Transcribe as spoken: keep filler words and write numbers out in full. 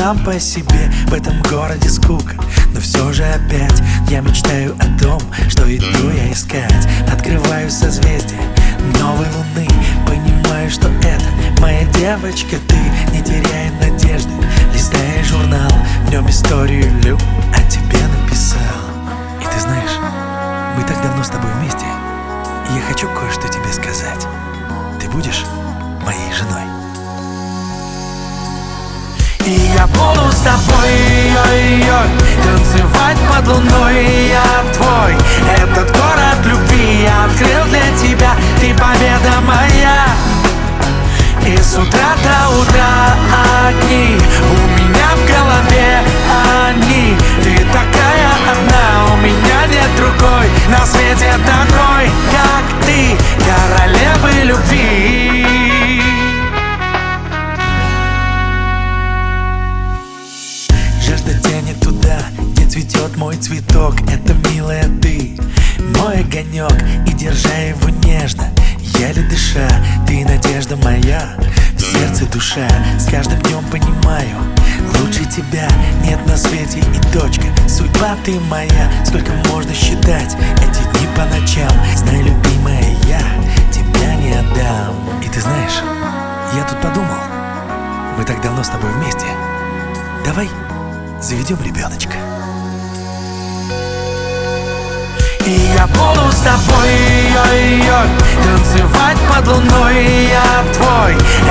сам по себе, в этом городе скука. Но все же опять я мечтаю о том, что иду я искать. Открываю созвездие новой луны, понимаю, что это моя девочка. Ты не теряй надежды, листая журнал, в нем историю Лю о тебе написал. И ты знаешь, мы так давно с тобой вместе, и я хочу кое-что тебе сказать. Ты будешь моей женой. И я буду с тобой, ой-ой, танцевать под луной. Я твой, этот город любви я открыл для тебя. Ты победа моя. И с утра до утра огни у меня в голове они. Ты такая одна, у меня нет другой на свете такой, как ты, королевы любви. Жажда тянет туда, где цветет мой цветок. Это, милая, ты, мой огонек, и держа его нежно, еле дыша, ты надежда моя, в сердце душа. С каждым днем понимаю, лучше тебя нет на свете, и точка. Судьба ты моя, сколько можно считать эти дни по ночам. Знай, любимая, я тебя не отдам. И ты знаешь, я тут подумал, мы так давно с тобой вместе, давай заведем ребеночка. И я буду с тобой, ой-ой, танцевать под луной. Я твой,